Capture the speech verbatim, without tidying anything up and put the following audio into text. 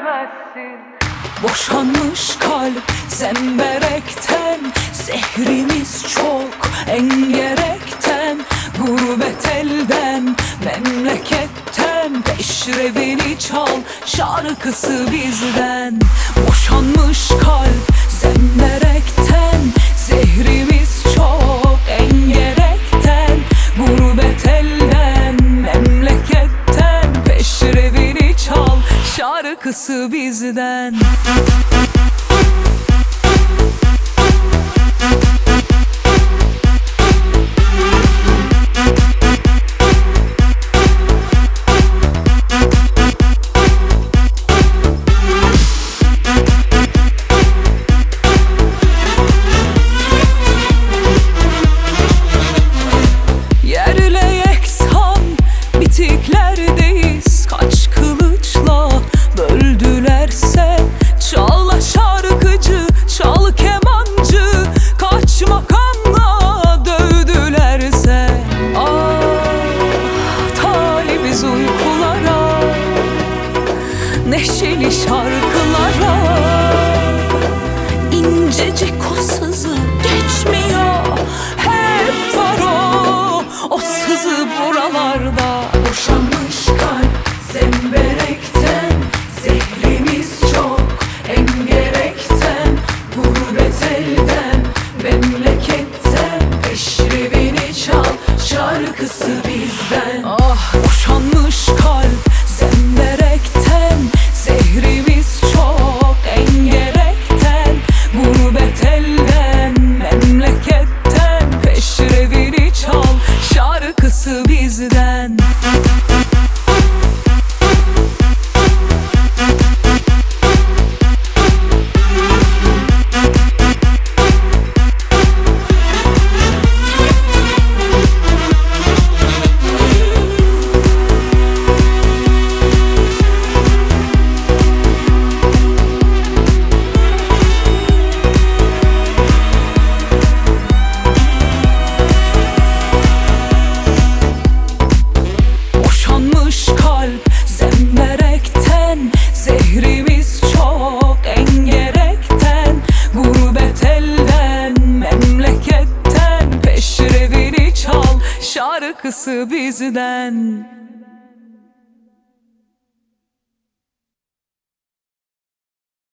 görmezsin. Boşanmış kalp zemberekten, zehrimiz çok engerekten. Gurbet elden, memleketten, peşrevini çal, şarkısı bizden. Boşanmış kalp zemberekten, zehrimiz çok engerekten. Gurbet elden, memleketten, peşrevini çal, şarkısı bizden. Yerle yeksan bitiklerdeyiz, kaç kılıçla böldülerse. Çal şarkıcı, çal kemancı, kaç makamla dövdülerse. Ah, talibiz uykulara, neşeli şarkılara. İncecik o sızı geçmiyor, hep var o, o sızı buralarda. Boşanmış kalp zemberekten, zehrimiz çok engerekten. Gurbet elden, memleketten, peşrevini çal, şarkısı bizden. Ah, boşanmış kalp zemberekten, zehrimiz çok engerekten. Gurbet elden, memleketten, peşrevini çal, şarkısı bizden. Boşanmış kalp zemberekten, zehrimiz çok engerekten. Gurbet elden, memleketten, peşrevini çal, şarkısı bizden.